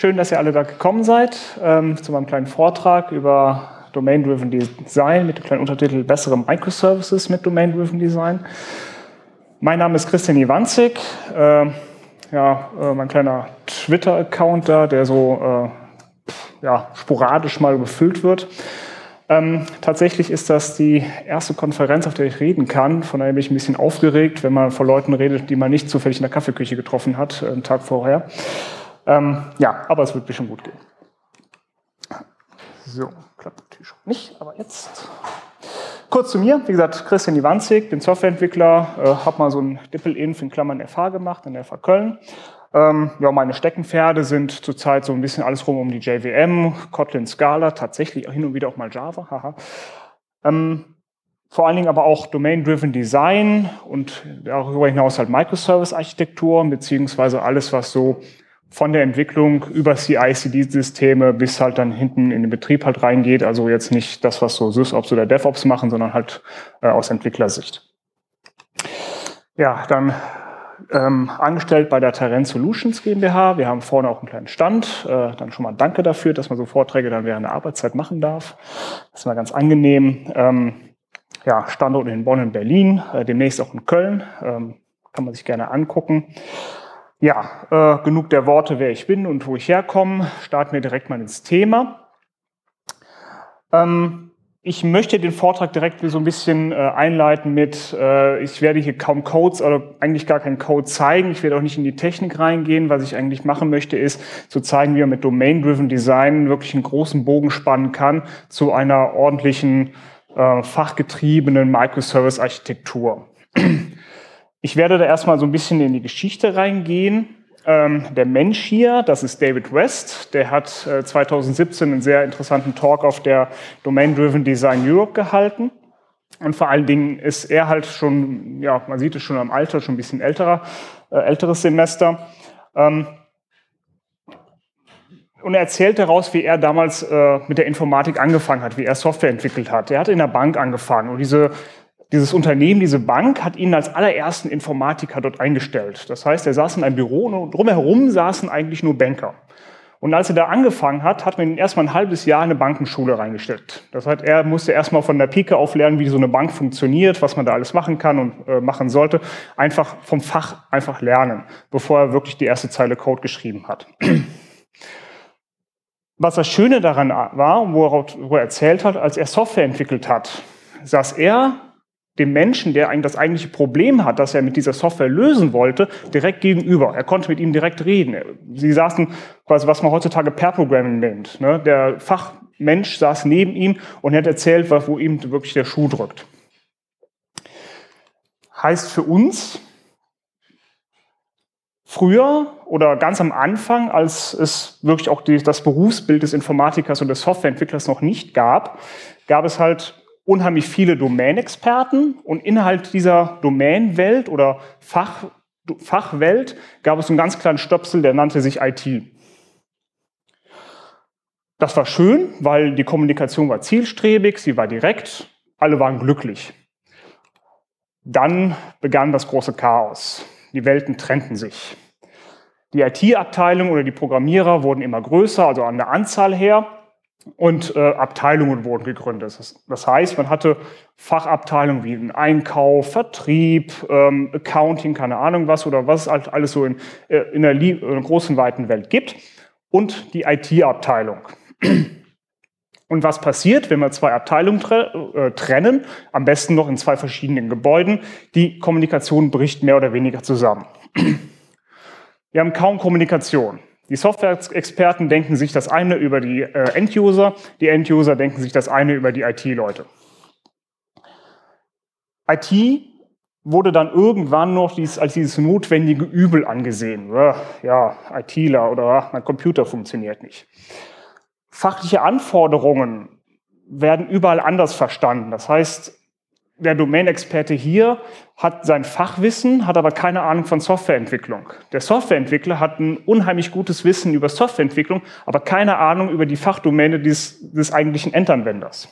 Schön, dass ihr alle da gekommen seid zu meinem kleinen Vortrag über Domain-Driven Design mit dem kleinen Untertitel Bessere Microservices mit Domain-Driven Design. Mein Name ist Christian Iwanzig, mein kleiner Twitter-Account da, der so sporadisch mal befüllt wird. Tatsächlich ist das die erste Konferenz, auf der ich reden kann. Von daher bin ich ein bisschen aufgeregt, wenn man vor Leuten redet, die man nicht zufällig in der Kaffeeküche getroffen hat, einen Tag vorher. Aber es wird bestimmt gut gehen. So, klappt natürlich schon nicht, aber jetzt. Kurz zu mir, wie gesagt, Christian Iwanzig, bin Softwareentwickler, habe mal so ein DippelInf in Klammern FH gemacht, in der FH Köln. Meine Steckenpferde sind zurzeit so ein bisschen alles rum um die JVM, Kotlin, Scala, tatsächlich hin und wieder auch mal Java. Vor allen Dingen aber auch Domain-Driven Design und darüber hinaus halt Microservice-Architektur, beziehungsweise alles, was so von der Entwicklung über CI/CD-Systeme bis halt dann hinten in den Betrieb halt reingeht. Also jetzt nicht das, was so SysOps oder DevOps machen, sondern halt aus Entwicklersicht. Ja, dann angestellt bei der Terrain Solutions GmbH. Wir haben vorne auch einen kleinen Stand. Dann schon mal danke dafür, dass man so Vorträge dann während der Arbeitszeit machen darf. Das ist mal ganz angenehm. Standort in Bonn und Berlin, demnächst auch in Köln. Kann man sich gerne angucken. Genug der Worte, wer ich bin und wo ich herkomme. Starten wir direkt mal ins Thema. Ich möchte den Vortrag direkt so ein bisschen einleiten mit, ich werde hier kaum Codes oder eigentlich gar keinen Code zeigen. Ich werde auch nicht in die Technik reingehen. Was ich eigentlich machen möchte, ist zu zeigen, wie man mit Domain-Driven Design wirklich einen großen Bogen spannen kann zu einer ordentlichen, fachgetriebenen Microservice-Architektur. Ich werde da erstmal so ein bisschen in die Geschichte reingehen. Der Mensch hier, das ist David West, der hat 2017 einen sehr interessanten Talk auf der Domain-Driven Design Europe gehalten. Und vor allen Dingen ist er halt schon, man sieht es schon am Alter, schon ein bisschen älteres Semester. Und er erzählt daraus, wie er damals mit der Informatik angefangen hat, wie er Software entwickelt hat. Er hat in der Bank angefangen und dieses Unternehmen, diese Bank, hat ihn als allerersten Informatiker dort eingestellt. Das heißt, er saß in einem Büro und drumherum saßen eigentlich nur Banker. Und als er da angefangen hat, hat man ihn erstmal ein halbes Jahr in eine Bankenschule reingestellt. Das heißt, er musste erstmal von der Pike auf lernen, wie so eine Bank funktioniert, was man da alles machen kann und machen sollte. Einfach vom Fach einfach lernen, bevor er wirklich die erste Zeile Code geschrieben hat. Was das Schöne daran war, wo er erzählt hat, als er Software entwickelt hat, saß er dem Menschen, der eigentlich das eigentliche Problem hat, das er mit dieser Software lösen wollte, direkt gegenüber. Er konnte mit ihm direkt reden. Sie saßen quasi, was man heutzutage Pair-Programming nennt. Der Fachmensch saß neben ihm und hat erzählt, wo ihm wirklich der Schuh drückt. Heißt für uns, früher oder ganz am Anfang, als es wirklich auch das Berufsbild des Informatikers und des Softwareentwicklers noch nicht gab, gab es halt unheimlich viele Domain-Experten und innerhalb dieser Domain-Welt oder Fachwelt gab es einen ganz kleinen Stöpsel, der nannte sich IT. Das war schön, weil die Kommunikation war zielstrebig, sie war direkt, alle waren glücklich. Dann begann das große Chaos. Die Welten trennten sich. Die IT-Abteilung oder die Programmierer wurden immer größer, also an der Anzahl her. Und Abteilungen wurden gegründet. Das heißt, man hatte Fachabteilungen wie Einkauf, Vertrieb, Accounting, keine Ahnung was, oder was es halt alles so in der großen, weiten Welt gibt. Und die IT-Abteilung. Und was passiert, wenn wir zwei Abteilungen trennen, am besten noch in zwei verschiedenen Gebäuden? Die Kommunikation bricht mehr oder weniger zusammen. Wir haben kaum Kommunikation. Die Software-Experten denken sich das eine über die End-User, die End-User denken sich das eine über die IT-Leute. IT wurde dann irgendwann noch als dieses notwendige Übel angesehen. ITler oder mein Computer funktioniert nicht. Fachliche Anforderungen werden überall anders verstanden. Das heißt, der Domain-Experte hier hat sein Fachwissen, hat aber keine Ahnung von Softwareentwicklung. Der Softwareentwickler hat ein unheimlich gutes Wissen über Softwareentwicklung, aber keine Ahnung über die Fachdomäne des eigentlichen Endanwenders.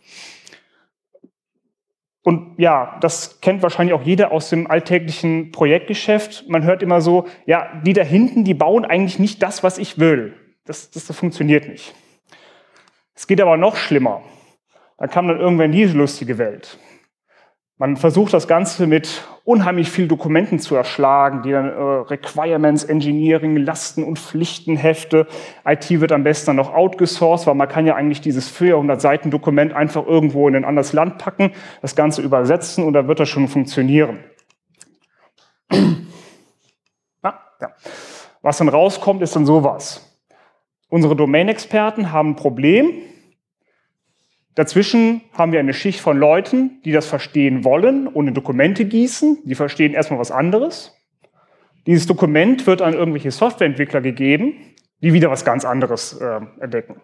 Und das kennt wahrscheinlich auch jeder aus dem alltäglichen Projektgeschäft. Man hört immer so, die da hinten, die bauen eigentlich nicht das, was ich will. Das funktioniert nicht. Es geht aber noch schlimmer. Da kam dann irgendwann diese lustige Welt. Man versucht das Ganze mit unheimlich vielen Dokumenten zu erschlagen, die dann Requirements, Engineering, Lasten- und Pflichtenhefte. IT wird am besten dann noch outgesourced, weil man kann ja eigentlich dieses 400-Seiten-Dokument einfach irgendwo in ein anderes Land packen, das Ganze übersetzen und dann wird das schon funktionieren. Ja. Was dann rauskommt, ist dann sowas. Unsere Domain-Experten haben ein Problem. Dazwischen haben wir eine Schicht von Leuten, die das verstehen wollen, ohne Dokumente gießen. Die verstehen erstmal was anderes. Dieses Dokument wird an irgendwelche Softwareentwickler gegeben, die wieder was ganz anderes entdecken.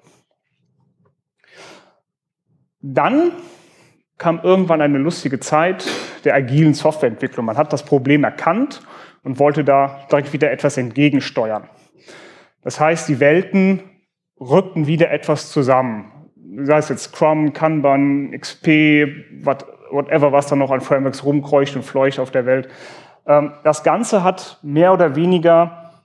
Dann kam irgendwann eine lustige Zeit der agilen Softwareentwicklung. Man hat das Problem erkannt und wollte da direkt wieder etwas entgegensteuern. Das heißt, die Welten rückten wieder etwas zusammen. Sei es jetzt Scrum, Kanban, XP, whatever, was da noch an Frameworks rumkreucht und fleucht auf der Welt. Das Ganze hat mehr oder weniger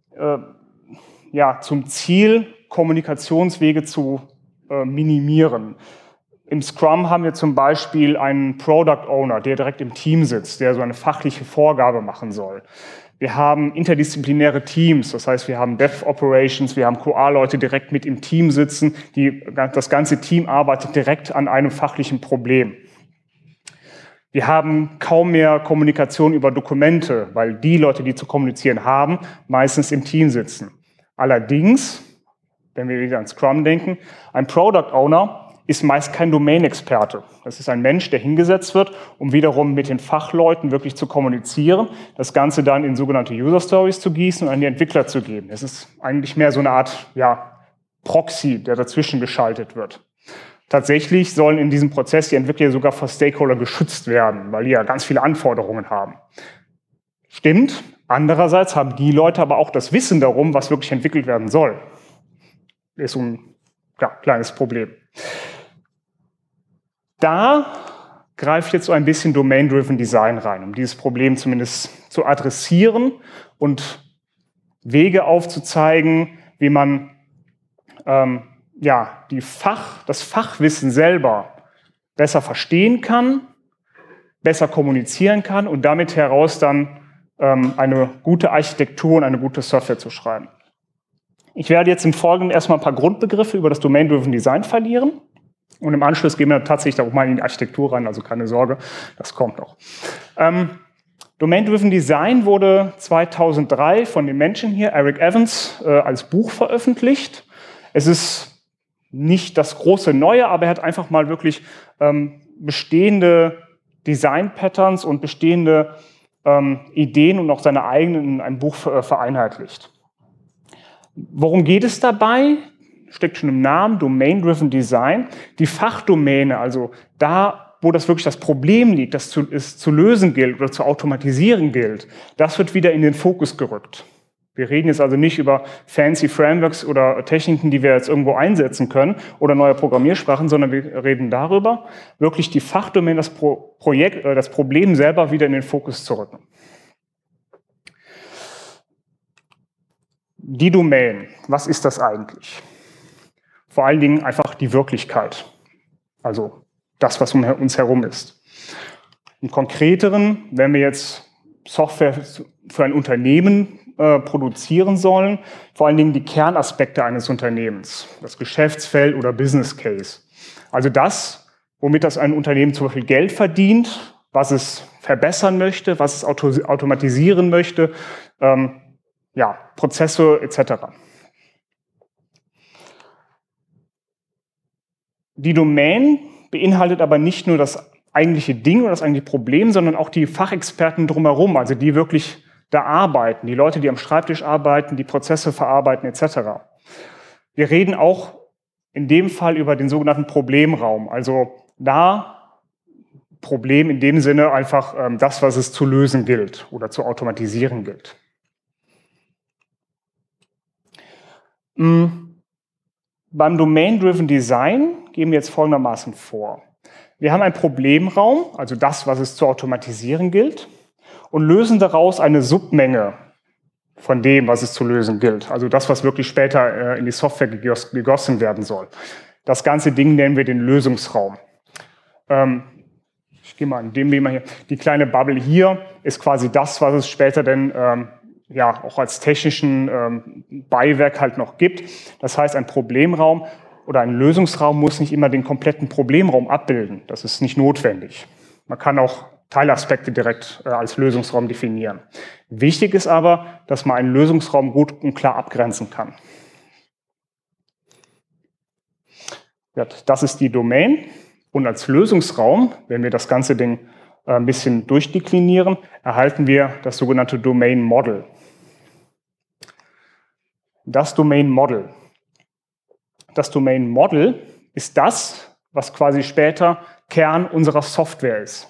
zum Ziel, Kommunikationswege zu minimieren. Im Scrum haben wir zum Beispiel einen Product Owner, der direkt im Team sitzt, der so eine fachliche Vorgabe machen soll. Wir haben interdisziplinäre Teams, das heißt, wir haben Dev Operations, wir haben QA-Leute direkt mit im Team sitzen, das ganze Team arbeitet direkt an einem fachlichen Problem. Wir haben kaum mehr Kommunikation über Dokumente, weil die Leute, die zu kommunizieren haben, meistens im Team sitzen. Allerdings, wenn wir wieder an Scrum denken, ein Product Owner ist meist kein Domain-Experte. Das ist ein Mensch, der hingesetzt wird, um wiederum mit den Fachleuten wirklich zu kommunizieren, das Ganze dann in sogenannte User Stories zu gießen und an die Entwickler zu geben. Es ist eigentlich mehr so eine Art Proxy, der dazwischen geschaltet wird. Tatsächlich sollen in diesem Prozess die Entwickler sogar vor Stakeholder geschützt werden, weil die ja ganz viele Anforderungen haben. Stimmt. Andererseits haben die Leute aber auch das Wissen darum, was wirklich entwickelt werden soll. Ist so ein kleines Problem. Da greift jetzt so ein bisschen Domain-Driven Design rein, um dieses Problem zumindest zu adressieren und Wege aufzuzeigen, wie man das Fachwissen selber besser verstehen kann, besser kommunizieren kann und damit heraus dann eine gute Architektur und eine gute Software zu schreiben. Ich werde jetzt im Folgenden erstmal ein paar Grundbegriffe über das Domain-Driven Design verlieren. Und im Anschluss gehen wir tatsächlich auch mal in die Architektur rein, also keine Sorge, das kommt noch. Domain-Driven Design wurde 2003 von dem Menschen hier, Eric Evans, als Buch veröffentlicht. Es ist nicht das große Neue, aber er hat einfach mal wirklich bestehende Design-Patterns und bestehende Ideen und auch seine eigenen in einem Buch vereinheitlicht. Worum geht es dabei? Steckt schon im Namen, Domain-Driven Design. Die Fachdomäne, also da, wo das wirklich das Problem liegt, das zu lösen gilt oder zu automatisieren gilt, das wird wieder in den Fokus gerückt. Wir reden jetzt also nicht über fancy Frameworks oder Techniken, die wir jetzt irgendwo einsetzen können oder neue Programmiersprachen, sondern wir reden darüber, wirklich die Fachdomäne, das Problem selber wieder in den Fokus zu rücken. Die Domain, was ist das eigentlich? Vor allen Dingen einfach die Wirklichkeit, also das, was um uns herum ist. Im Konkreteren, wenn wir jetzt Software für ein Unternehmen produzieren sollen, vor allen Dingen die Kernaspekte eines Unternehmens, das Geschäftsfeld oder Business Case. Also das, womit das ein Unternehmen zum Beispiel Geld verdient, was es verbessern möchte, was es automatisieren möchte, Prozesse etc. Die Domain beinhaltet aber nicht nur das eigentliche Ding oder das eigentliche Problem, sondern auch die Fachexperten drumherum, also die wirklich da arbeiten, die Leute, die am Schreibtisch arbeiten, die Prozesse verarbeiten etc. Wir reden auch in dem Fall über den sogenannten Problemraum, also da Problem in dem Sinne einfach das, was es zu lösen gilt oder zu automatisieren gilt. Beim Domain-Driven Design gehen wir jetzt folgendermaßen vor. Wir haben einen Problemraum, also das, was es zu automatisieren gilt, und lösen daraus eine Submenge von dem, was es zu lösen gilt. Also das, was wirklich später in die Software gegossen werden soll. Das ganze Ding nennen wir den Lösungsraum. Ich gehe mal an dem Thema hier. Die kleine Bubble hier ist quasi das, was es später denn ja auch als technischen Beiwerk halt noch gibt. Das heißt, ein Problemraum oder ein Lösungsraum muss nicht immer den kompletten Problemraum abbilden. Das ist nicht notwendig. Man kann auch Teilaspekte direkt als Lösungsraum definieren. Wichtig ist aber, dass man einen Lösungsraum gut und klar abgrenzen kann. Ja, das ist die Domain. Und als Lösungsraum, wenn wir das ganze Ding ein bisschen durchdeklinieren, erhalten wir das sogenannte Domain Model. Das Domain Model. Das Domain Model ist das, was quasi später Kern unserer Software ist.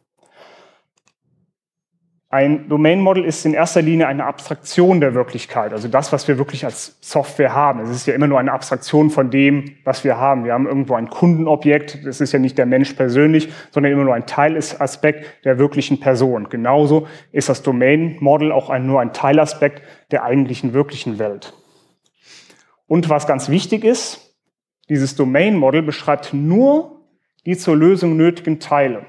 Ein Domain Model ist in erster Linie eine Abstraktion der Wirklichkeit, also das, was wir wirklich als Software haben. Es ist ja immer nur eine Abstraktion von dem, was wir haben. Wir haben irgendwo ein Kundenobjekt, das ist ja nicht der Mensch persönlich, sondern immer nur ein Teilaspekt der wirklichen Person. Genauso ist das Domain Model auch nur ein Teilaspekt der eigentlichen wirklichen Welt. Und was ganz wichtig ist, dieses Domain Model beschreibt nur die zur Lösung nötigen Teile.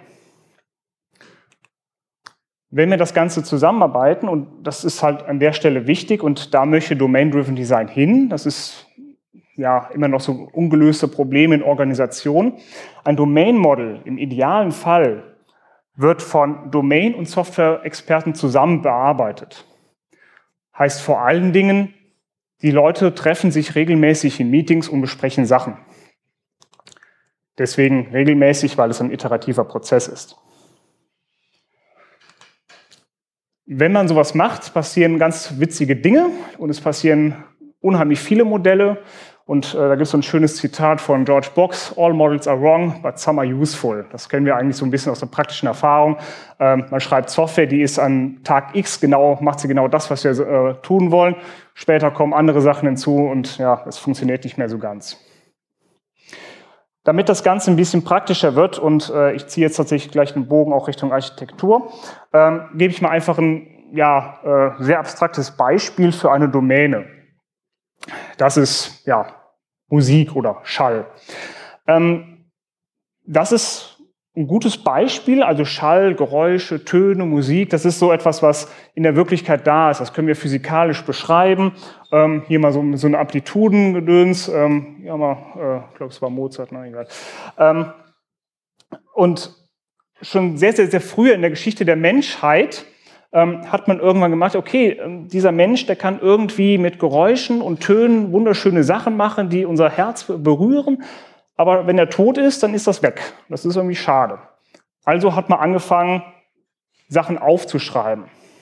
Wenn wir das Ganze zusammenarbeiten, und das ist halt an der Stelle wichtig, und da möchte Domain-Driven Design hin, das ist ja immer noch so ungelöste Probleme in Organisationen. Ein Domain-Model im idealen Fall wird von Domain- und Software-Experten zusammen bearbeitet. Heißt vor allen Dingen, die Leute treffen sich regelmäßig in Meetings und besprechen Sachen. Deswegen regelmäßig, weil es ein iterativer Prozess ist. Wenn man sowas macht, passieren ganz witzige Dinge und es passieren unheimlich viele Modelle. Und da gibt es so ein schönes Zitat von George Box: All models are wrong, but some are useful. Das kennen wir eigentlich so ein bisschen aus der praktischen Erfahrung. Man schreibt Software, die ist an Tag X macht sie genau das, was wir tun wollen. Später kommen andere Sachen hinzu und ja, es funktioniert nicht mehr so ganz. Damit das Ganze ein bisschen praktischer wird, und ich ziehe jetzt tatsächlich gleich den Bogen auch Richtung Architektur, gebe ich mal einfach ein sehr abstraktes Beispiel für eine Domäne. Das ist ja Musik oder Schall. Das ist ein gutes Beispiel, also Schall, Geräusche, Töne, Musik, das ist so etwas, was in der Wirklichkeit da ist. Das können wir physikalisch beschreiben. Hier mal so eine Amplitudengedöns. Ich glaube, es war Mozart, egal. Und schon sehr, sehr, sehr früh in der Geschichte der Menschheit hat man irgendwann gemacht, okay, dieser Mensch, der kann irgendwie mit Geräuschen und Tönen wunderschöne Sachen machen, die unser Herz berühren. Aber wenn er tot ist, dann ist das weg. Das ist irgendwie schade. Also hat man angefangen, Sachen aufzuschreiben.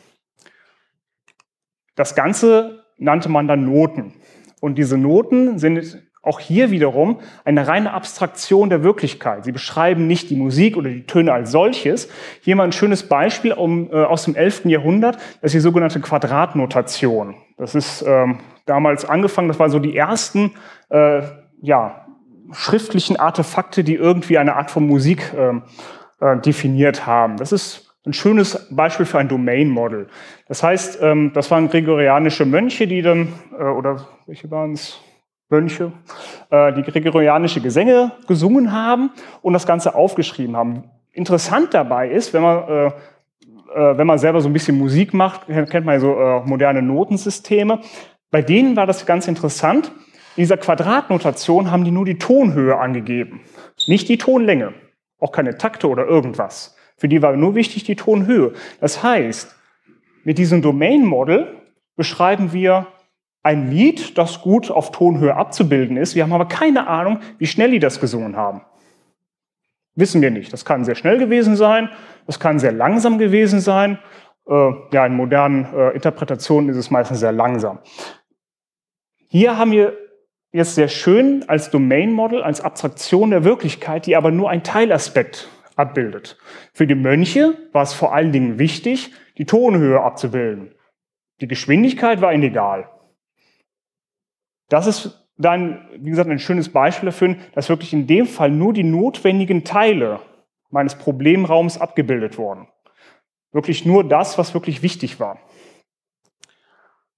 Das Ganze nannte man dann Noten. Und diese Noten sind auch hier wiederum eine reine Abstraktion der Wirklichkeit. Sie beschreiben nicht die Musik oder die Töne als solches. Hier mal ein schönes Beispiel aus dem 11. Jahrhundert. Das ist die sogenannte Quadratnotation. Das ist damals angefangen, das waren so die ersten schriftlichen Artefakte, die irgendwie eine Art von Musik definiert haben. Das ist ein schönes Beispiel für ein Domain Model. Das heißt, das waren gregorianische Mönche, die dann, oder welche waren es? Mönche, die gregorianische Gesänge gesungen haben und das Ganze aufgeschrieben haben. Interessant dabei ist, wenn man selber so ein bisschen Musik macht, kennt man ja so moderne Notensysteme. Bei denen war das ganz interessant. In dieser Quadratnotation haben die nur die Tonhöhe angegeben, nicht die Tonlänge, auch keine Takte oder irgendwas. Für die war nur wichtig die Tonhöhe. Das heißt, mit diesem Domain Model beschreiben wir ein Lied, das gut auf Tonhöhe abzubilden ist. Wir haben aber keine Ahnung, wie schnell die das gesungen haben. Wissen wir nicht. Das kann sehr schnell gewesen sein, das kann sehr langsam gewesen sein. In modernen Interpretationen ist es meistens sehr langsam. Hier haben wir jetzt sehr schön als Domain Model, als Abstraktion der Wirklichkeit, die aber nur einen Teilaspekt abbildet. Für die Mönche war es vor allen Dingen wichtig, die Tonhöhe abzubilden. Die Geschwindigkeit war ihnen egal. Das ist dann, wie gesagt, ein schönes Beispiel dafür, dass wirklich in dem Fall nur die notwendigen Teile meines Problemraums abgebildet wurden. Wirklich nur das, was wirklich wichtig war.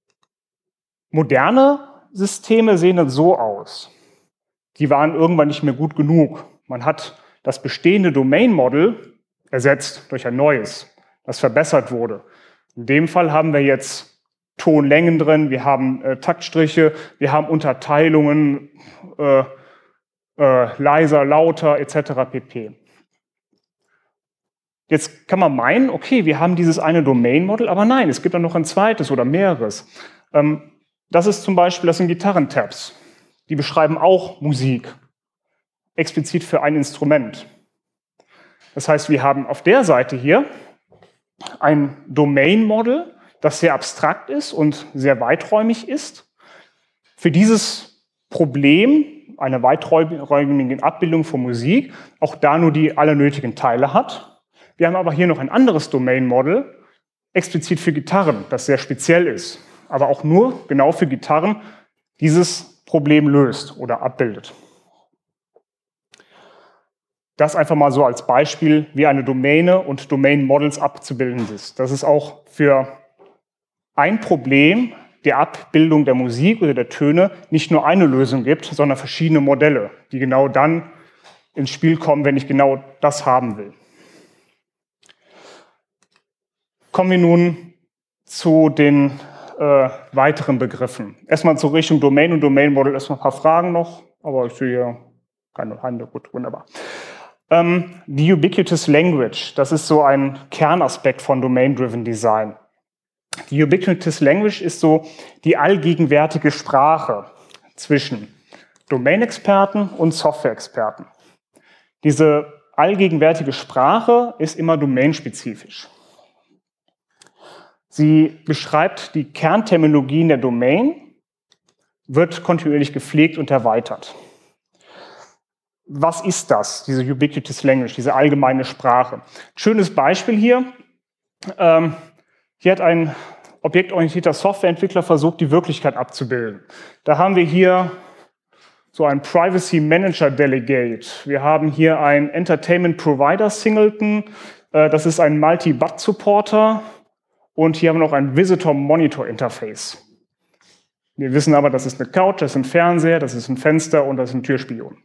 Moderne Systeme sehen dann so aus. Die waren irgendwann nicht mehr gut genug. Man hat das bestehende Domain-Model ersetzt durch ein neues, das verbessert wurde. In dem Fall haben wir jetzt Tonlängen drin, wir haben Taktstriche, wir haben Unterteilungen, leiser, lauter etc. pp. Jetzt kann man meinen, okay, wir haben dieses eine Domain-Model, aber nein, es gibt dann noch ein zweites oder mehreres. Das ist zum Beispiel, das sind Gitarrentabs. Die beschreiben auch Musik, explizit für ein Instrument. Das heißt, wir haben auf der Seite hier ein Domain-Model, das sehr abstrakt ist und sehr weiträumig ist. Für dieses Problem, eine weiträumige Abbildung von Musik, auch da nur die allernötigen Teile hat. Wir haben aber hier noch ein anderes Domain-Model, explizit für Gitarren, das sehr speziell ist, aber auch nur genau für Gitarren dieses Problem löst oder abbildet. Das einfach mal so als Beispiel, wie eine Domäne und Domain-Models abzubilden ist. Das ist auch für ein Problem der Abbildung der Musik oder der Töne nicht nur eine Lösung gibt, sondern verschiedene Modelle, die genau dann ins Spiel kommen, wenn ich genau das haben will. Kommen wir nun zu den weiteren Begriffen. Erstmal zur Richtung Domain und Domain-Model erstmal ein paar Fragen noch, aber ich sehe hier keine Hände, gut, wunderbar. Die Ubiquitous Language, das ist so ein Kernaspekt von Domain-Driven Design. Die Ubiquitous Language ist so die allgegenwärtige Sprache zwischen Domain-Experten und Software-Experten. Diese allgegenwärtige Sprache ist immer domainspezifisch. Sie beschreibt die Kernterminologien der Domain, wird kontinuierlich gepflegt und erweitert. Was ist das, diese Ubiquitous Language, diese allgemeine Sprache? Schönes Beispiel hier. Hier hat ein objektorientierter Softwareentwickler versucht, die Wirklichkeit abzubilden. Da haben wir hier so ein Privacy Manager Delegate. Wir haben hier ein Entertainment Provider Singleton. Das ist ein Multi-But Supporter. Und hier haben wir noch ein Visitor Monitor Interface. Wir wissen aber, das ist eine Couch, das ist ein Fernseher, das ist ein Fenster und das ist ein Türspion.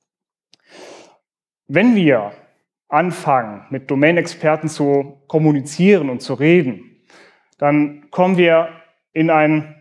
Wenn wir anfangen, mit Domain-Experten zu kommunizieren und zu reden, dann kommen wir in einen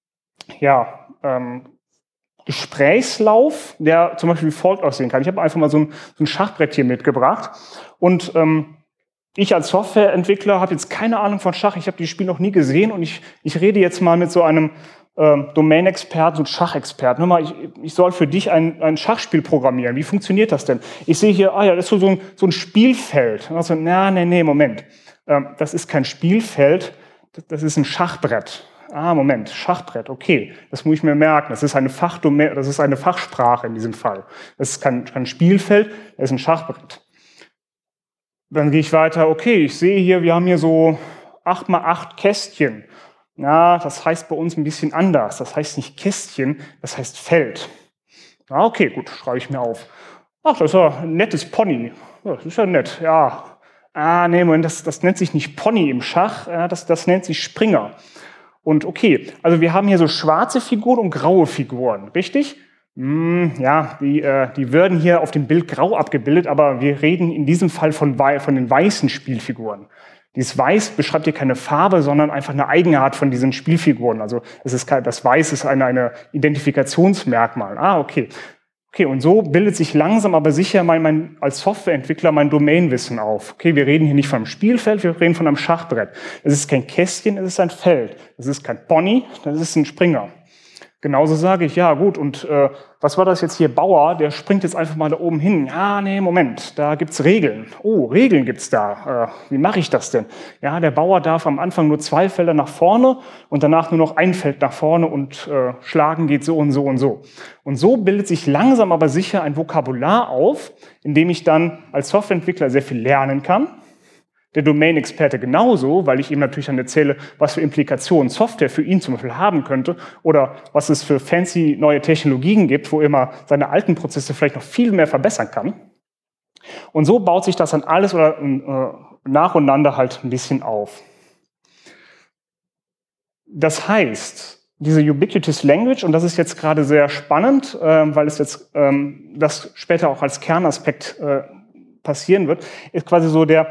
Gesprächslauf, der zum Beispiel wie folgt aussehen kann. Ich habe einfach mal so ein Schachbrett hier mitgebracht und ich als Softwareentwickler habe jetzt keine Ahnung von Schach, ich habe die Spiel noch nie gesehen und ich rede jetzt mal mit so einem Domain-Experten und Schachexperten. Hör mal, ich soll für dich ein Schachspiel programmieren. Wie funktioniert das denn? Ich sehe hier, das ist so ein Spielfeld. Also, Moment. Das ist kein Spielfeld, das ist ein Schachbrett. Moment, Schachbrett, okay, das muss ich mir merken. Das ist eine Fachsprache in diesem Fall. Das ist kein Spielfeld, das ist ein Schachbrett. Dann gehe ich weiter, okay, ich sehe hier, wir haben hier so 8x8 Kästchen. Das heißt bei uns ein bisschen anders. Das heißt nicht Kästchen, das heißt Feld. Okay, gut, schreibe ich mir auf. Das ist ja ein nettes Pony. Das ist ja nett, ja. Moment, das nennt sich nicht Pony im Schach, das nennt sich Springer. Und okay, also wir haben hier so schwarze Figuren und graue Figuren, richtig? Die werden hier auf dem Bild grau abgebildet, aber wir reden in diesem Fall von den weißen Spielfiguren. Dieses Weiß beschreibt hier keine Farbe, sondern einfach eine Eigenart von diesen Spielfiguren. Also das Weiß ist eine Identifikationsmerkmal. Okay. Okay, und so bildet sich langsam aber sicher als Softwareentwickler mein Domainwissen auf. Okay, wir reden hier nicht von einem Spielfeld, wir reden von einem Schachbrett. Es ist kein Kästchen, es ist ein Feld. Es ist kein Pony, das ist ein Springer. Genauso sage ich, ja gut, und was war das jetzt hier, Bauer, der springt jetzt einfach mal da oben hin. Moment, da gibt's Regeln. Oh, Regeln gibt's da. Wie mache ich das denn? Ja, der Bauer darf am Anfang nur 2 Felder nach vorne und danach nur noch ein Feld nach vorne und schlagen geht so und so und so. Und so bildet sich langsam aber sicher ein Vokabular auf, in dem ich dann als Softwareentwickler sehr viel lernen kann. Der Domain-Experte genauso, weil ich ihm natürlich dann erzähle, was für Implikationen Software für ihn zum Beispiel haben könnte oder was es für fancy neue Technologien gibt, wo er mal seine alten Prozesse vielleicht noch viel mehr verbessern kann. Und so baut sich das dann alles oder nacheinander halt ein bisschen auf. Das heißt, diese Ubiquitous Language, und das ist jetzt gerade sehr spannend, weil es jetzt das später auch als Kernaspekt passieren wird, ist quasi so der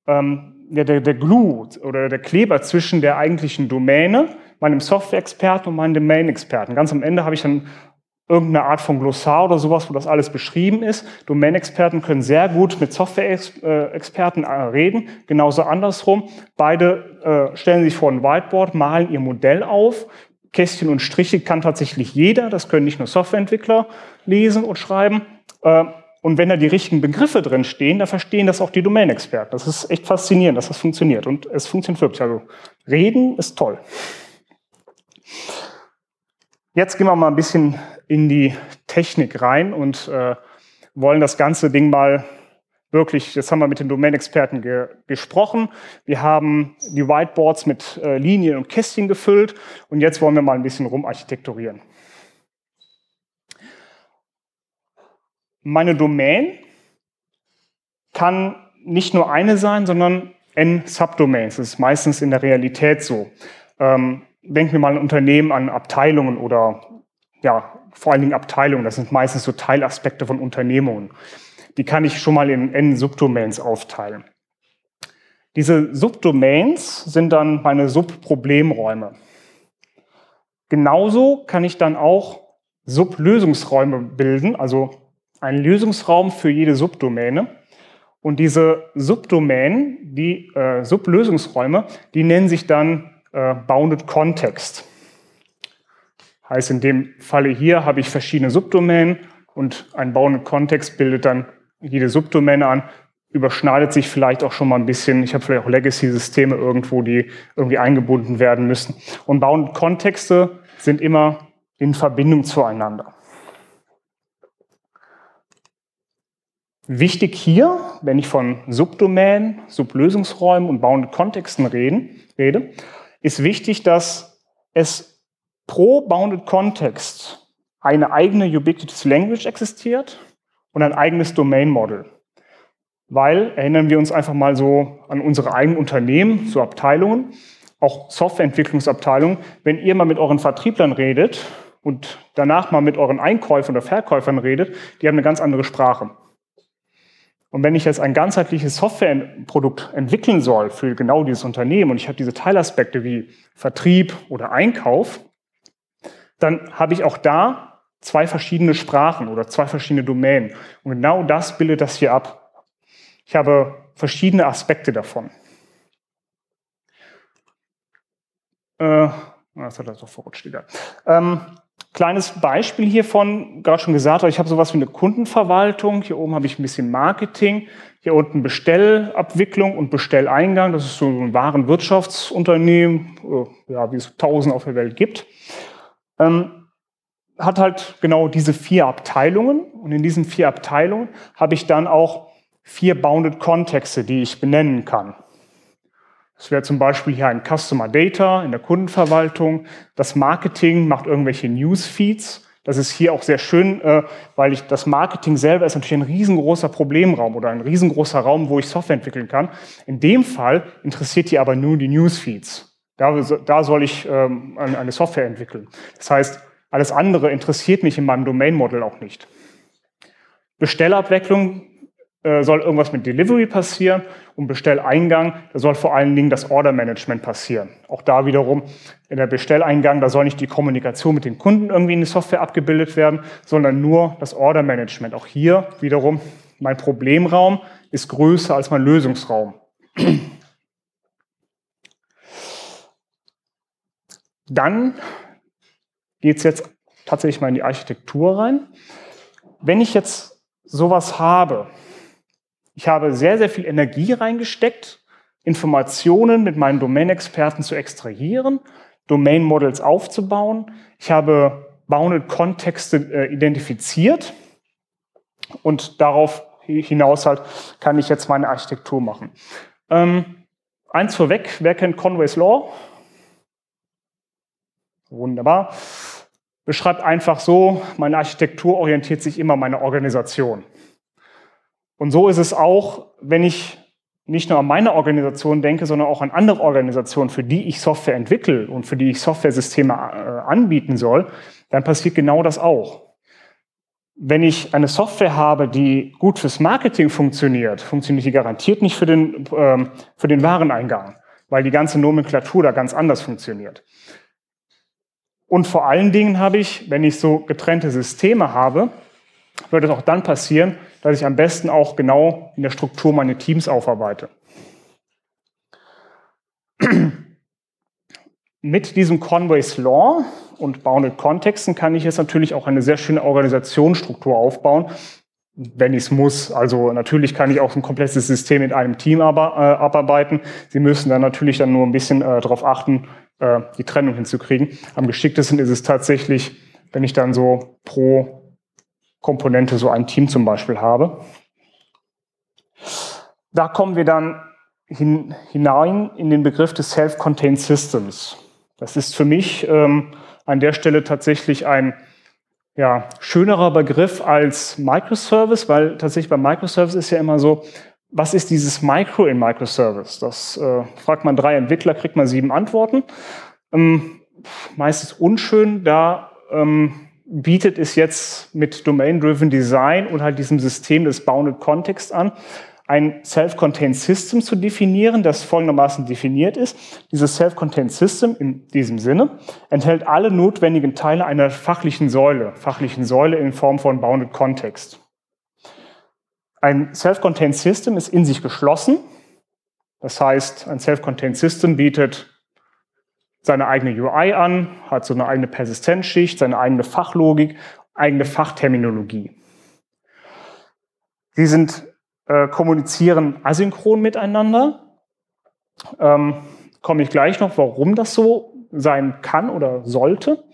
Glue oder der Kleber zwischen der eigentlichen Domäne, meinem Software-Experten und meinem Domain-Experten. Ganz am Ende habe ich dann irgendeine Art von Glossar oder sowas, wo das alles beschrieben ist. Domain-Experten können sehr gut mit Software-Experten reden, genauso andersrum. Beide stellen sich vor ein Whiteboard, malen ihr Modell auf. Kästchen und Striche kann tatsächlich jeder, das können nicht nur Softwareentwickler lesen und schreiben. Und wenn da die richtigen Begriffe drin stehen, dann verstehen das auch die Domain-Experten. Das ist echt faszinierend, dass das funktioniert. Und es funktioniert wirklich. Also reden ist toll. Jetzt gehen wir mal ein bisschen in die Technik rein und wollen das ganze Ding mal wirklich, jetzt haben wir mit den Domain-Experten gesprochen, wir haben die Whiteboards mit Linien und Kästchen gefüllt und jetzt wollen wir mal ein bisschen rumarchitekturieren. Meine Domain kann nicht nur eine sein, sondern n Subdomains. Das ist meistens in der Realität so. Denken wir mal an Unternehmen, an Abteilungen oder ja, vor allen Dingen Abteilungen. Das sind meistens so Teilaspekte von Unternehmungen. Die kann ich schon mal in n Subdomains aufteilen. Diese Subdomains sind dann meine Subproblemräume. Genauso kann ich dann auch Sublösungsräume bilden, also einen Lösungsraum für jede Subdomäne. Und diese Subdomänen, die Sublösungsräume, die nennen sich dann Bounded Context. Heißt, in dem Falle hier habe ich verschiedene Subdomänen und ein Bounded Context bildet dann jede Subdomäne an, überschneidet sich vielleicht auch schon mal ein bisschen. Ich habe vielleicht auch Legacy-Systeme irgendwo, die irgendwie eingebunden werden müssen. Und Bounded Kontexte sind immer in Verbindung zueinander. Wichtig hier, wenn ich von Subdomänen, Sublösungsräumen und Bounded Kontexten rede, ist wichtig, dass es pro Bounded Context eine eigene Ubiquitous Language existiert und ein eigenes Domain Model. Weil, erinnern wir uns einfach mal so an unsere eigenen Unternehmen, so Abteilungen, auch Softwareentwicklungsabteilungen, wenn ihr mal mit euren Vertrieblern redet und danach mal mit euren Einkäufern oder Verkäufern redet, die haben eine ganz andere Sprache. Und wenn ich jetzt ein ganzheitliches Softwareprodukt entwickeln soll für genau dieses Unternehmen und ich habe diese Teilaspekte wie Vertrieb oder Einkauf, dann habe ich auch da zwei verschiedene Sprachen oder zwei verschiedene Domänen. Und genau das bildet das hier ab. Ich habe verschiedene Aspekte davon. Das hat er doch verrutscht wieder. Kleines Beispiel hiervon, gerade schon gesagt, ich habe sowas wie eine Kundenverwaltung. Hier oben habe ich ein bisschen Marketing. Hier unten Bestellabwicklung und Bestelleingang. Das ist so ein Warenwirtschaftsunternehmen, ja, wie es 1000 auf der Welt gibt. Hat halt genau diese 4 Abteilungen. Und in diesen 4 Abteilungen habe ich dann auch 4 Bounded Kontexte, die ich benennen kann. Das wäre zum Beispiel hier ein Customer Data in der Kundenverwaltung. Das Marketing macht irgendwelche Newsfeeds. Das ist hier auch sehr schön, weil das Marketing selber ist natürlich ein riesengroßer Problemraum oder ein riesengroßer Raum, wo ich Software entwickeln kann. In dem Fall interessiert die aber nur die Newsfeeds. Da soll ich eine Software entwickeln. Das heißt, alles andere interessiert mich in meinem Domain Model auch nicht. Bestellabwicklung soll irgendwas mit Delivery passieren und Bestelleingang, da soll vor allen Dingen das Order Management passieren. Auch da wiederum in der Bestelleingang, da soll nicht die Kommunikation mit den Kunden irgendwie in die Software abgebildet werden, sondern nur das Order Management. Auch hier wiederum, mein Problemraum ist größer als mein Lösungsraum. Dann geht es jetzt tatsächlich mal in die Architektur rein. Wenn ich jetzt sowas habe, ich habe sehr, sehr viel Energie reingesteckt, Informationen mit meinen Domain-Experten zu extrahieren, Domain-Models aufzubauen. Ich habe Bounded Kontexte identifiziert und darauf hinaus halt kann ich jetzt meine Architektur machen. Eins vorweg, wer kennt Conway's Law? Wunderbar. Beschreibt einfach so, meine Architektur orientiert sich immer an meine Organisation. Und so ist es auch, wenn ich nicht nur an meine Organisation denke, sondern auch an andere Organisationen, für die ich Software entwickle und für die ich Softwaresysteme anbieten soll, dann passiert genau das auch. Wenn ich eine Software habe, die gut fürs Marketing funktioniert, funktioniert die garantiert nicht für den Wareneingang, weil die ganze Nomenklatur da ganz anders funktioniert. Und vor allen Dingen habe ich, wenn ich so getrennte Systeme habe, wird es auch dann passieren, dass ich am besten auch genau in der Struktur meine Teams aufarbeite. Mit diesem Conway's Law und Bounded Contexten kann ich jetzt natürlich auch eine sehr schöne Organisationsstruktur aufbauen, wenn ich es muss. Also natürlich kann ich auch ein komplettes System in einem Team abarbeiten. Sie müssen dann natürlich dann nur ein bisschen darauf achten, die Trennung hinzukriegen. Am geschicktesten ist es tatsächlich, wenn ich dann so pro Komponente so ein Team zum Beispiel habe. Da kommen wir dann hinein in den Begriff des Self-Contained Systems. Das ist für mich an der Stelle tatsächlich ein schönerer Begriff als Microservice, weil tatsächlich bei Microservice ist ja immer so, was ist dieses Micro in Microservice? Das fragt man 3 Entwickler, kriegt man 7 Antworten. Meistens unschön, da bietet es jetzt mit Domain-Driven Design und halt diesem System des Bounded Context an, ein Self-Contained System zu definieren, das folgendermaßen definiert ist. Dieses Self-Contained System in diesem Sinne enthält alle notwendigen Teile einer fachlichen Säule in Form von Bounded Context. Ein Self-Contained System ist in sich geschlossen. Das heißt, ein Self-Contained System bietet seine eigene UI an, hat so eine eigene Persistenzschicht, seine eigene Fachlogik, eigene Fachterminologie. Sie kommunizieren asynchron miteinander. Komme ich gleich noch, warum das so sein kann oder sollte.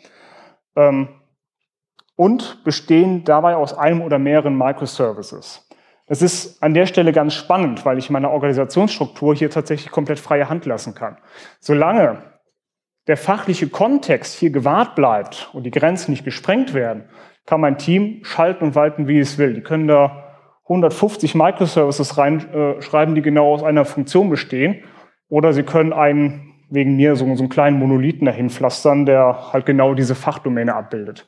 Und bestehen dabei aus einem oder mehreren Microservices. Das ist an der Stelle ganz spannend, weil ich meine Organisationsstruktur hier tatsächlich komplett freie Hand lassen kann. Solange der fachliche Kontext hier gewahrt bleibt und die Grenzen nicht gesprengt werden, kann mein Team schalten und walten, wie es will. Die können da 150 Microservices reinschreiben, die genau aus einer Funktion bestehen. Oder sie können wegen mir so einen kleinen Monolithen dahin pflastern, der halt genau diese Fachdomäne abbildet.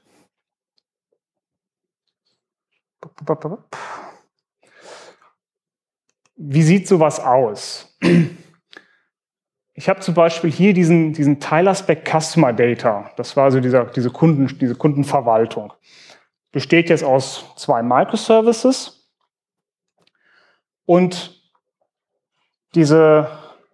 Wie sieht sowas aus? Ich habe zum Beispiel hier diesen Teilaspekt Customer Data. Das war also diese Kundenverwaltung. Besteht jetzt aus 2 Microservices. Und dieser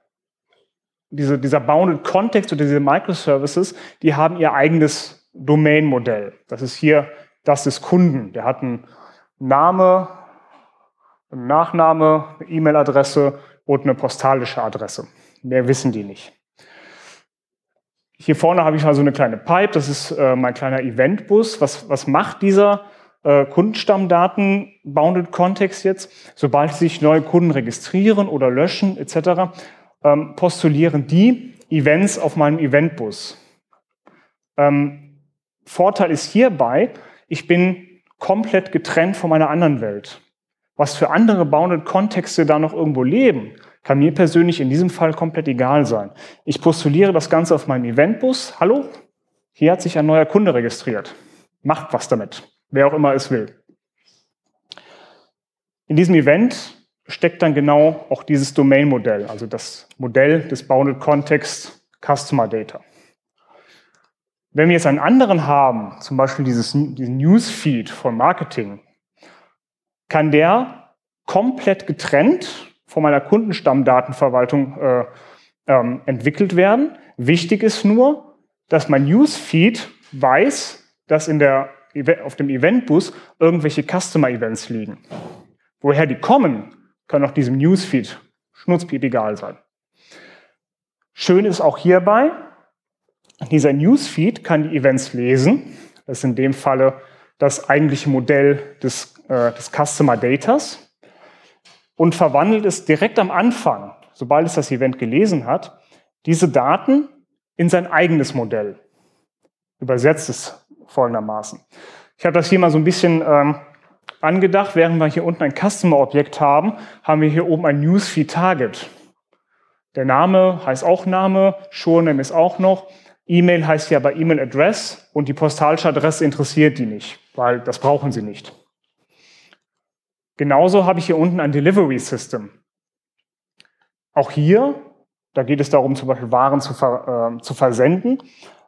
Bounded Context oder diese Microservices, die haben ihr eigenes Domain-Modell. Das ist hier das des Kunden. Der hat einen Name, einen Nachname, eine E-Mail-Adresse und eine postalische Adresse. Mehr wissen die nicht. Hier vorne habe ich also eine kleine Pipe, das ist mein kleiner Eventbus. Was macht dieser Kundenstammdaten Bounded Context jetzt? Sobald sich neue Kunden registrieren oder löschen etc., postulieren die Events auf meinem Eventbus. Vorteil ist hierbei, ich bin komplett getrennt von meiner anderen Welt. Was für andere Bounded Kontexte da noch irgendwo leben, kann mir persönlich in diesem Fall komplett egal sein. Ich postuliere das Ganze auf meinem Eventbus. Hallo, hier hat sich ein neuer Kunde registriert. Macht was damit, wer auch immer es will. In diesem Event steckt dann genau auch dieses Domain-Modell, also das Modell des Bounded Context Customer Data. Wenn wir jetzt einen anderen haben, zum Beispiel diesen Newsfeed von Marketing, kann der komplett getrennt von meiner Kundenstammdatenverwaltung entwickelt werden. Wichtig ist nur, dass mein Newsfeed weiß, dass auf dem Eventbus irgendwelche Customer-Events liegen. Woher die kommen, kann auch diesem Newsfeed schnurzpiep egal sein. Schön ist auch hierbei, dieser Newsfeed kann die Events lesen. Das ist in dem Falle das eigentliche Modell des Customer Datas und verwandelt es direkt am Anfang, sobald es das Event gelesen hat, diese Daten in sein eigenes Modell. Übersetzt es folgendermaßen. Ich habe das hier mal so ein bisschen Angedacht, während wir hier unten ein Customer-Objekt haben, haben wir hier oben ein Newsfeed-Target. Der Name heißt auch Name, Showname ist auch noch. E-Mail heißt ja bei E-Mail-Address und die postalische Adresse interessiert die nicht, weil das brauchen sie nicht. Genauso habe ich hier unten ein Delivery-System. Auch hier, da geht es darum, zum Beispiel Waren zu versenden.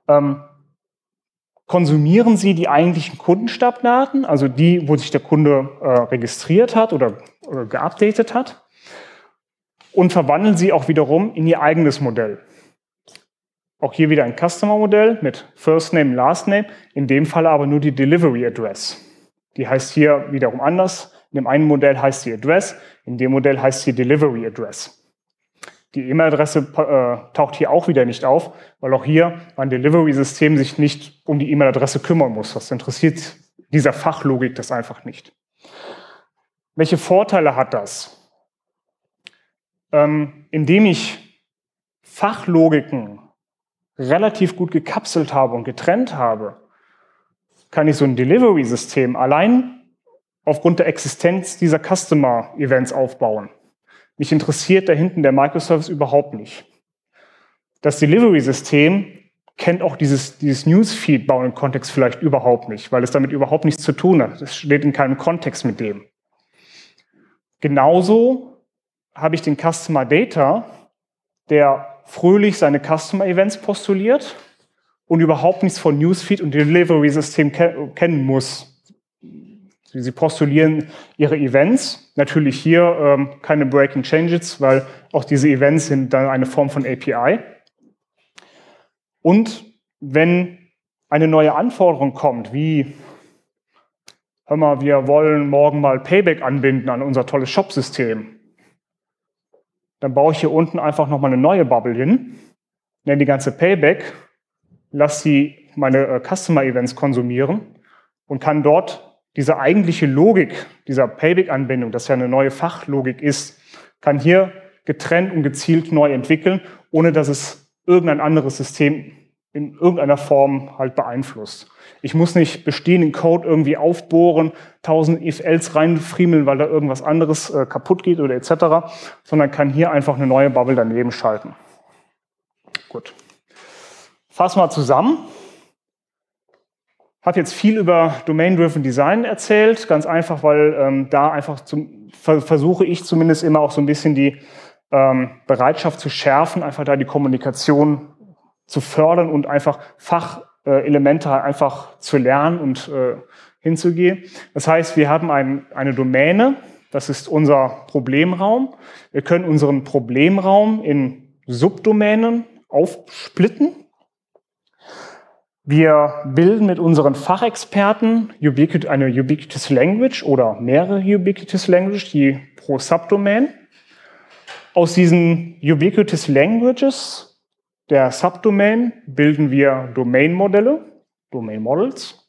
Konsumieren Sie die eigentlichen Kundenstammdaten, also die, wo sich der Kunde registriert hat oder geupdatet hat, und verwandeln sie auch wiederum in Ihr eigenes Modell. Auch hier wieder ein Customer-Modell mit First Name, Last Name, in dem Fall aber nur die Delivery Address. Die heißt hier wiederum anders. In dem einen Modell heißt sie Address, in dem Modell heißt sie Delivery Address. Die E-Mail-Adresse taucht hier auch wieder nicht auf, weil auch hier mein Delivery-System sich nicht um die E-Mail-Adresse kümmern muss. Das interessiert dieser Fachlogik das einfach nicht. Welche Vorteile hat das? Indem ich Fachlogiken relativ gut gekapselt habe und getrennt habe, kann ich so ein Delivery-System allein aufgrund der Existenz dieser Customer-Events aufbauen. Mich interessiert da hinten der Microservice überhaupt nicht. Das Delivery-System kennt auch dieses Newsfeed-Bauen im Kontext vielleicht überhaupt nicht, weil es damit überhaupt nichts zu tun hat. Es steht in keinem Kontext mit dem. Genauso habe ich den Customer Data, der fröhlich seine Customer Events postuliert und überhaupt nichts von Newsfeed und Delivery-System kennen muss. Sie postulieren ihre Events, natürlich hier keine Breaking Changes, weil auch diese Events sind dann eine Form von API. Und wenn eine neue Anforderung kommt, wie, hör mal, wir wollen morgen mal Payback anbinden an unser tolles Shop-System, dann baue ich hier unten einfach nochmal eine neue Bubble hin, nenne die ganze Payback, lasse sie meine Customer-Events konsumieren und kann dort diese eigentliche Logik dieser Payback-Anbindung, das ja eine neue Fachlogik ist, kann hier getrennt und gezielt neu entwickeln, ohne dass es irgendein anderes System in irgendeiner Form halt beeinflusst. Ich muss nicht bestehenden Code irgendwie aufbohren, 1000 if-else reinfriemeln, weil da irgendwas anderes kaputt geht oder etc., sondern kann hier einfach eine neue Bubble daneben schalten. Gut. Fassen wir zusammen. Ich habe jetzt viel über Domain-Driven Design erzählt, ganz einfach, weil da einfach versuche ich zumindest immer auch so ein bisschen die Bereitschaft zu schärfen, einfach da die Kommunikation zu fördern und einfach Fachelemente einfach zu lernen und hinzugehen. Das heißt, wir haben eine Domäne, das ist unser Problemraum. Wir können unseren Problemraum in Subdomänen aufsplitten. Wir bilden mit unseren Fachexperten eine Ubiquitous Language oder mehrere Ubiquitous Language, die pro Subdomain. Aus diesen Ubiquitous Languages der Subdomain bilden wir Domain-Modelle, Domain Models.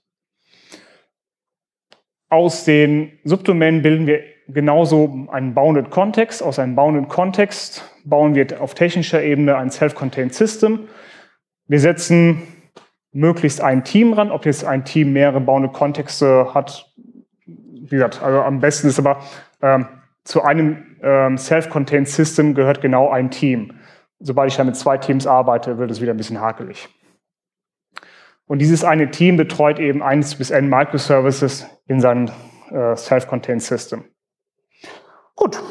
Aus den Subdomänen bilden wir genauso einen Bounded Context. Aus einem Bounded Context bauen wir auf technischer Ebene ein Self-Contained System. Wir setzen möglichst ein Team ran, ob jetzt ein Team mehrere Bounded Kontexte hat. Wie gesagt, also am besten ist aber, zu einem Self-Contained System gehört genau ein Team. Sobald ich da mit 2 Teams arbeite, wird es wieder ein bisschen hakelig. Und dieses eine Team betreut eben 1 bis n Microservices in seinem Self-Contained System. Gut,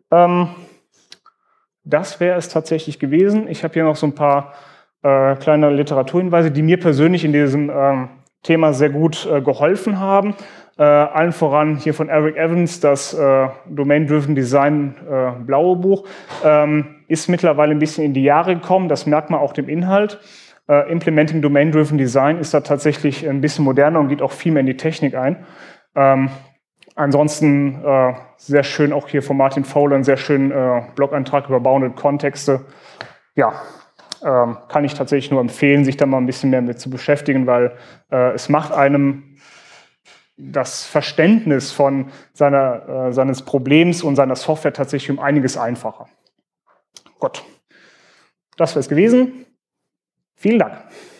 das wäre es tatsächlich gewesen. Ich habe hier noch so ein paar kleine Literaturhinweise, die mir persönlich in diesem Thema sehr gut geholfen haben. Allen voran hier von Eric Evans, das Domain-Driven Design blaue Buch, ist mittlerweile ein bisschen in die Jahre gekommen, das merkt man auch dem Inhalt. Implementing Domain-Driven Design ist da tatsächlich ein bisschen moderner und geht auch viel mehr in die Technik ein. Ansonsten sehr schön auch hier von Martin Fowler, einen sehr schönen Blogantrag über Bounded Kontexte. Ja, kann ich tatsächlich nur empfehlen, sich da mal ein bisschen mehr mit zu beschäftigen, weil es macht einem das Verständnis von seines Problems und seiner Software tatsächlich um einiges einfacher. Gut, das wäre es gewesen. Vielen Dank.